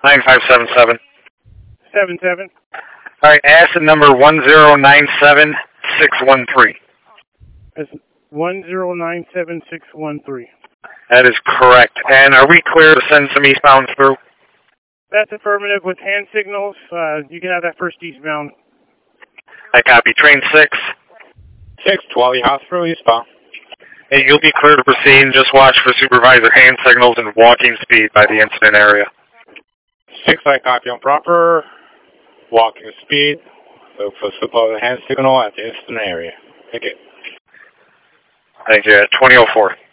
9577. 77. All right, asset number 1097613. That's 1097613. That is correct. And are we clear to send some eastbound through? That's affirmative with hand signals. You can have that first eastbound. I copy. Train 6. 620 Hospital eastbound. Hey, you'll be clear to proceed. Just watch for supervisor hand signals and walking speed by the incident area. 6, I copy on proper. Walking speed. Look for supervisor hand signal at the incident area. Thank you. Thank you. 2004.